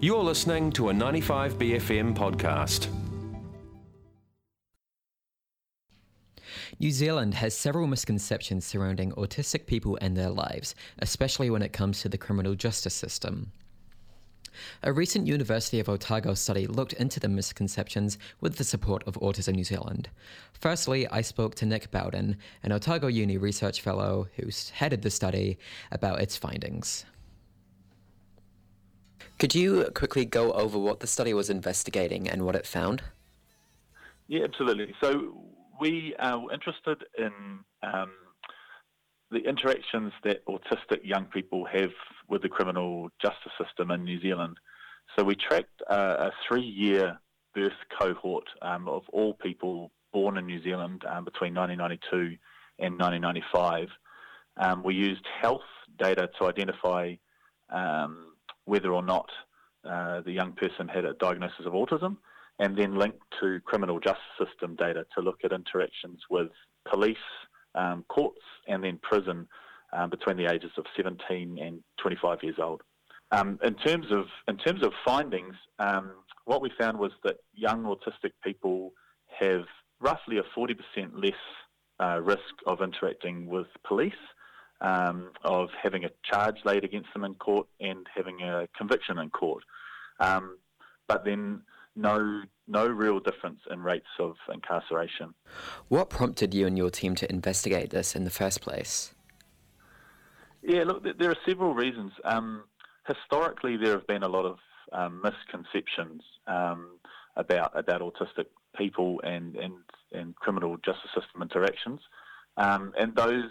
You're listening to a 95BFM podcast. New Zealand has several misconceptions surrounding autistic people and their lives, especially when it comes to the criminal justice system. A recent University of Otago study looked into the misconceptions with the support of Autism New Zealand. Firstly, I spoke to Nick Bowden, an Otago Uni research fellow who's headed the study, about its findings. Could you quickly go over what the study was investigating and what it found? Yeah, absolutely. So we are interested in the interactions that autistic young people have with the criminal justice system in New Zealand. So we tracked a 3-year birth cohort of all people born in New Zealand between 1992 and 1995. We used health data to identify whether or not the young person had a diagnosis of autism, and then linked to criminal justice system data to look at interactions with police, courts, and then prison between the ages of 17 and 25 years old. In terms of findings, what we found was that young autistic people have roughly a 40% less risk of interacting with police, of having a charge laid against them in court and having a conviction in court. But then no real difference in rates of incarceration. What prompted you and your team to investigate this in the first place? Yeah, look, there are several reasons. Historically, there have been a lot of misconceptions about autistic people and criminal justice system interactions, and those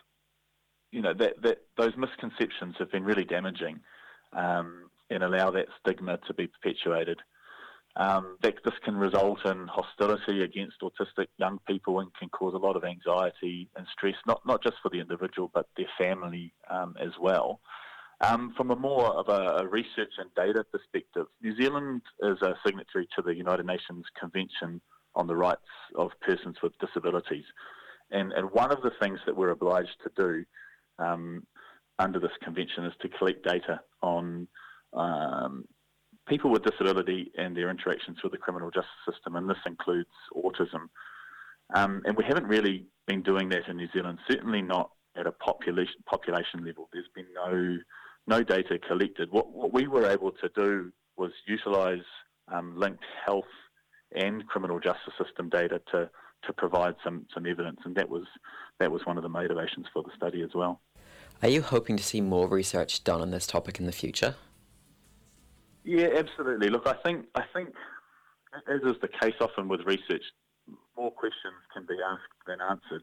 those misconceptions have been really damaging and allow that stigma to be perpetuated. This can result in hostility against autistic young people and can cause a lot of anxiety and stress, not just for the individual, but their family as well. From a more of a research and data perspective, New Zealand is a signatory to the United Nations Convention on the Rights of Persons with Disabilities. And one of the things that we're obliged to do under this convention is to collect data on people with disability and their interactions with the criminal justice system, and this includes autism. And we haven't really been doing that in New Zealand, certainly not at a population level. There's been no data collected. What we were able to do was utilise linked health and criminal justice system data to provide some evidence, and that was one of the motivations for the study as well. Are you hoping to see more research done on this topic in the future? Yeah, absolutely. Look, I think, as is the case often with research, more questions can be asked than answered.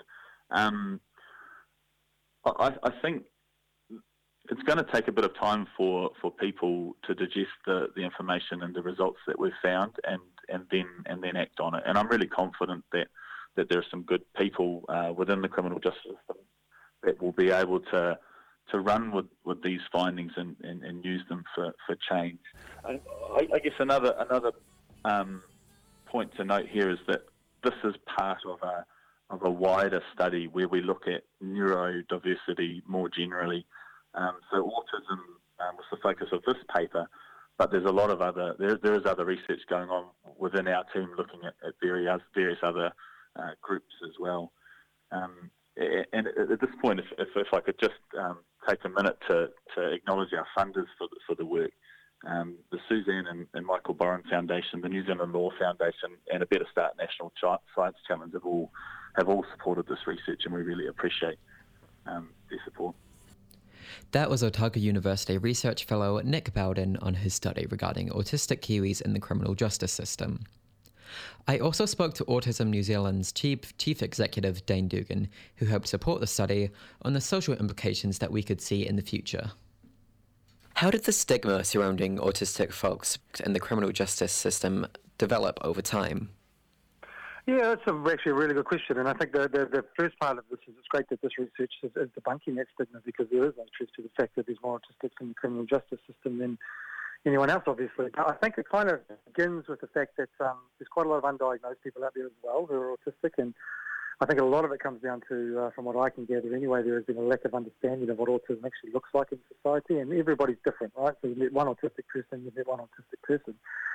I think it's going to take a bit of time for people to digest the information and the results that we've found, and then act on it. And I'm really confident that there are some good people within the criminal justice system that will be able to run with these findings and use them for change. I guess another point to note here is that this is part of a wider study where we look at neurodiversity more generally. So autism was the focus of this paper, but there's a lot of there is other research going on within our team looking at various other groups as well. And at this point, if I could just take a minute to acknowledge our funders for the work, the Suzanne and Michael Boren Foundation, the New Zealand Law Foundation, and a Better Start National Science Challenge have all supported this research, and we really appreciate their support. That was Otago University research fellow Nick Bowden on his study regarding autistic Kiwis in the criminal justice system. I also spoke to Autism New Zealand's Chief Executive Dane Dugan, who helped support the study, on the social implications that we could see in the future. How did the stigma surrounding autistic folks in the criminal justice system develop over time? Yeah, that's actually a really good question, and I think the first part of this is it's great that this research is debunking that stigma, because there is no truth to the fact that there's more autistics in the criminal justice system than anyone else, obviously. I think it kind of begins with the fact that there's quite a lot of undiagnosed people out there as well who are autistic, and I think a lot of it comes down to, from what I can gather anyway, there has been a lack of understanding of what autism actually looks like in society, and everybody's different, right? So you meet one autistic person, you meet one autistic person.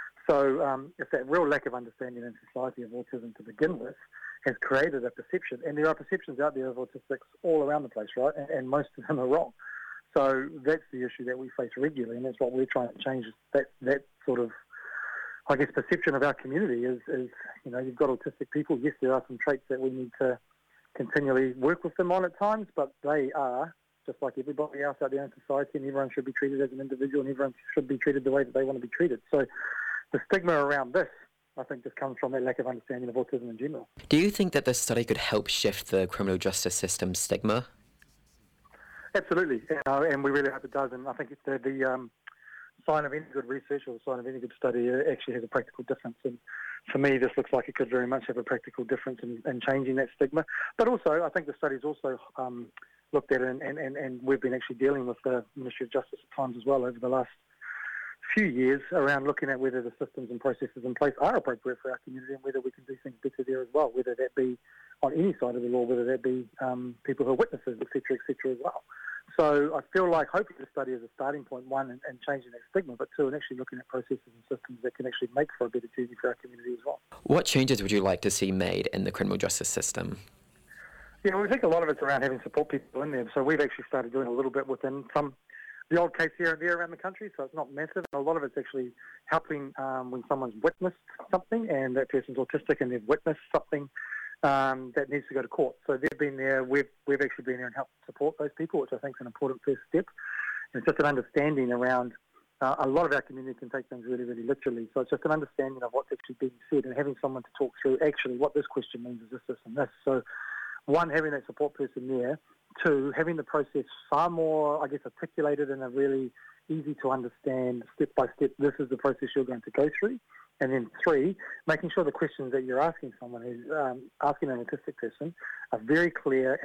So if that real lack of understanding in society of autism to begin with has created a perception, and there are perceptions out there of autistics all around the place, right? And most of them are wrong. So that's the issue that we face regularly, and that's what we're trying to change, is that sort of, I guess, perception of our community is, you've got autistic people. Yes, there are some traits that we need to continually work with them on at times, but they are just like everybody else out there in society, and everyone should be treated as an individual, and everyone should be treated the way that they want to be treated. So the stigma around this, I think, just comes from that lack of understanding of autism in general. Do you think that this study could help shift the criminal justice system stigma? Absolutely, and we really hope it does. And I think it's the sign of any good research or the sign of any good study actually has a practical difference. And for me, this looks like it could very much have a practical difference in changing that stigma. But also, I think the study's also looked at it, and we've been actually dealing with the Ministry of Justice at times as well over the last few years around looking at whether the systems and processes in place are appropriate for our community and whether we can do things better there as well, whether that be on any side of the law, whether that be people who are witnesses, et cetera, as well. So I feel like hopefully the study is a starting point, one, in changing that stigma, but two, in actually looking at processes and systems that can actually make for a better journey for our community as well. What changes would you like to see made in the criminal justice system? Yeah, we think a lot of it's around having support people in there. So we've actually started doing a little bit within the old case here and there around the country, so it's not massive. A lot of it's actually helping when someone's witnessed something and that person's autistic and they've witnessed something that needs to go to court. So they've been there, we've actually been there and helped support those people, which I think is an important first step. And it's just an understanding around, a lot of our community can take things really, really literally. So it's just an understanding of what's actually being said and having someone to talk through actually what this question means is this, and this. So one, having that support person there. Two, having the process far more, I guess, articulated in a really easy to understand, step by step, this is the process you're going to go through. And then three, making sure the questions that you're asking someone who's asking an autistic person are very clear